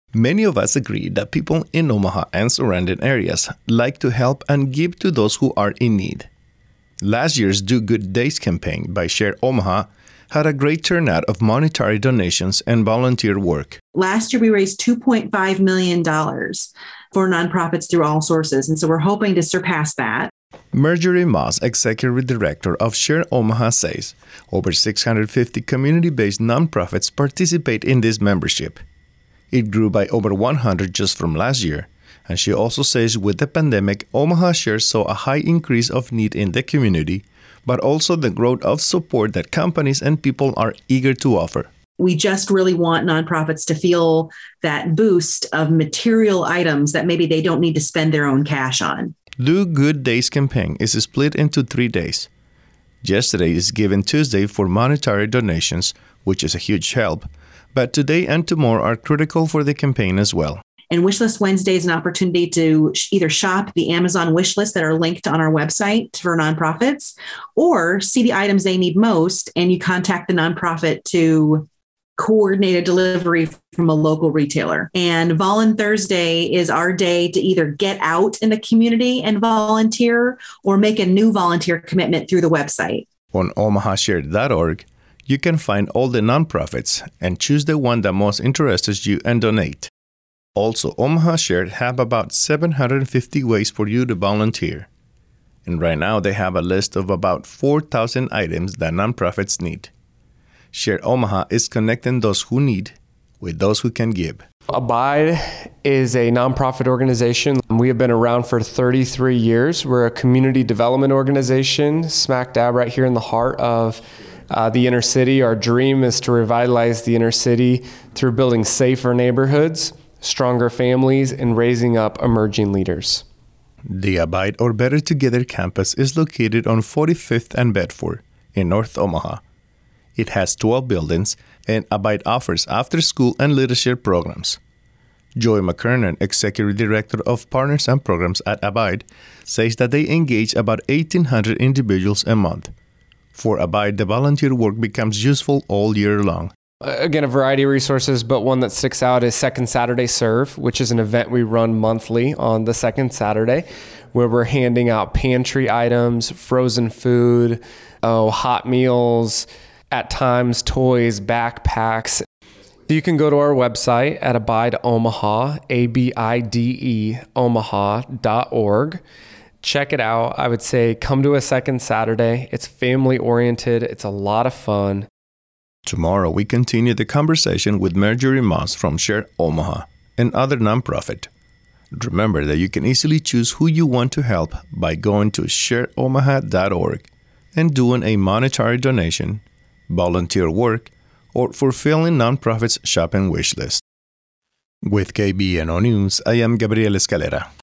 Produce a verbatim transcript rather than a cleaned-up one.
Many of us agree that people in Omaha and surrounding areas like to help and give to those who are in need. Last year's Do Good Days campaign by Share Omaha had a great turnout of monetary donations and volunteer work. Last year, we raised two point five million dollars for nonprofits through all sources, and so we're hoping to surpass that. Marjorie Moss, Executive Director of Share Omaha, says over six hundred fifty community-based nonprofits participate in this membership. It grew by over one hundred just from last year, and she also says with the pandemic, Omaha Share saw a high increase of need in the community, but also the growth of support that companies and people are eager to offer. We just really want nonprofits to feel that boost of material items that maybe they don't need to spend their own cash on. Do Good Days campaign is split into three days. Yesterday is Giving Tuesday for monetary donations, which is a huge help, but today and tomorrow are critical for the campaign as well. And Wishlist Wednesday is an opportunity to either shop the Amazon wish lists that are linked on our website for nonprofits, or see the items they need most, and you contact the nonprofit to coordinate a delivery from a local retailer. And Volun Thursday is our day to either get out in the community and volunteer or make a new volunteer commitment through the website. On omaha share dot org, you can find all the nonprofits and choose the one that most interests you and donate. Also, Omaha Share have about seven hundred fifty ways for you to volunteer. And right now, they have a list of about four thousand items that nonprofits need. Share Omaha is connecting those who need with those who can give. Abide is a nonprofit organization. We have been around for thirty-three years. We're a community development organization, smack dab right here in the heart of uh, the inner city. Our dream is to revitalize the inner city through building safer neighborhoods, stronger families, and raising up emerging leaders. The Abide or Better Together campus is located on forty-fifth and Bedford in North Omaha. It has twelve buildings, and Abide offers after-school and leadership programs. Joy McKernan, Executive Director of Partners and Programs at Abide, says that they engage about eighteen hundred individuals a month. For Abide, the volunteer work becomes useful all year long. Again, a variety of resources, but one that sticks out is Second Saturday Serve, which is an event we run monthly on the second Saturday, where we're handing out pantry items, frozen food, oh, hot meals, at times toys, backpacks. You can go to our website at Abide Omaha, A B I D E, omaha dot org. Check it out. I would say come to a Second Saturday. It's family-oriented. It's a lot of fun. Tomorrow, we continue the conversation with Marjorie Moss from Share Omaha, and other nonprofit. Remember that you can easily choose who you want to help by going to share omaha dot org and doing a monetary donation, volunteer work, or fulfilling nonprofits' shopping wish list. With K B N O News, I am Gabriel Escalera.